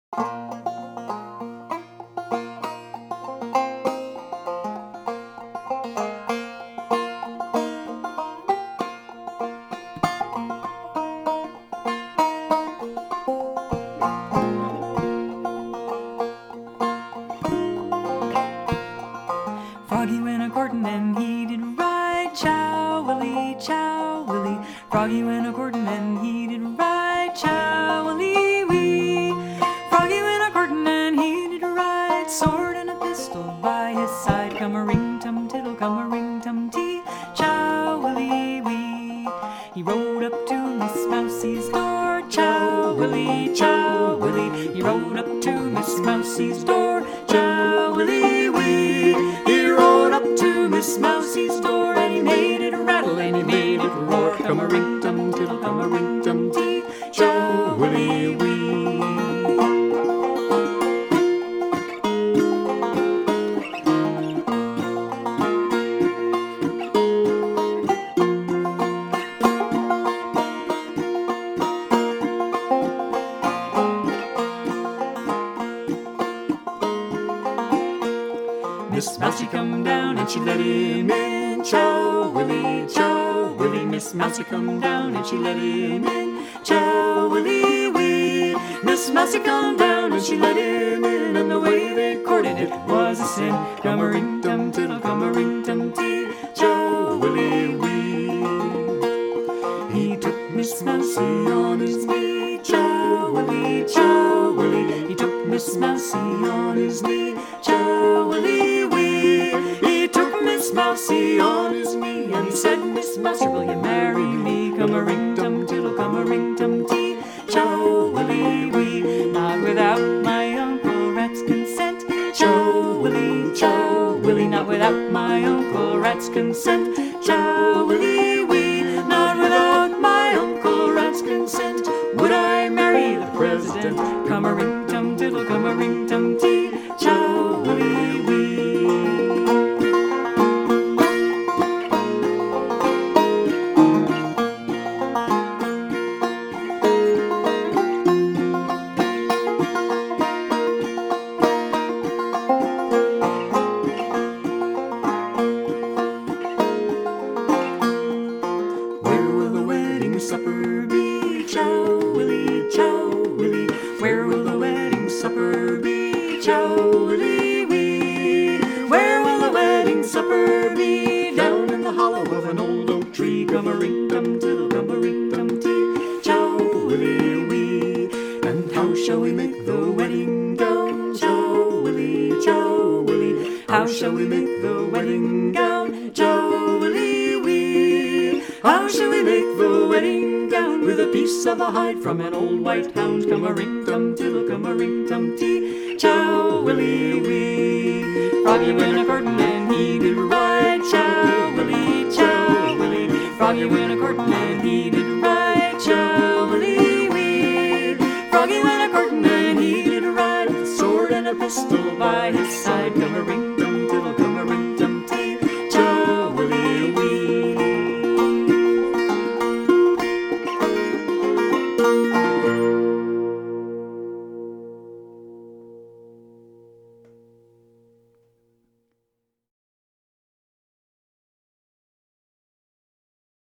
Froggy went a-courtin' and he did right, chow willy. Froggy went a-courtin' and he did right, chow willy. Froggy went a-courtin' and he did right, sword and a pistol by his side. Come a ring tum tiddle, come a ring tum tee, chow willy wee. He rode up to Miss Mousie's door, chow willy, chow willy. He rode up to Miss Mousie's door, chow willy wee. Miss Mousie's door, and he made it rattle and he made it roar. Come a ring tum tiddle, come a ring tum tee, chow willy wee. Miss Mousie come down and she let him in, chow willy, chow willy. Miss Mousie come down and she let him in, chow willy wee. Miss Mousie come down and she let him in, and the way they courted it was a sin. Come a ring tum tiddle, come a ring tum tee, chow willy wee. He took Miss Mousie on his knee, chow willy, chow willy. He took Miss Mousie on his knee, chow willy wee. He took Miss Mousie on his knee, and he said, Miss Mousie, will you marry me? Come a ring tum tiddle, come a ring tum tee, chow willy wee. Not without my Uncle Rat's consent, chow willy, chow willy. Not without my Uncle Rat's consent, chow willy wee. Not without my Uncle Rat's consent would I marry the president. Come a ring tum tiddle, come a ring tum tee, chow willy wee. Supper be, chow willy, chow willy. Where will the wedding supper be, chow willy wee? Where will the wedding supper be? Down in the hollow of an old oak tree. Come a ring tum tiddle, come a ring tum tee, chow willy wee. And how shall we make the wedding gown, chow willy, chow willy? How shall we make the wedding gown, chow willy wee? How shall we make the wedding gown? With a piece of the hide from an old white hound. Come a ring tum tiddle, come a ring tum tee, chow willy wee. Froggy went a-courtin'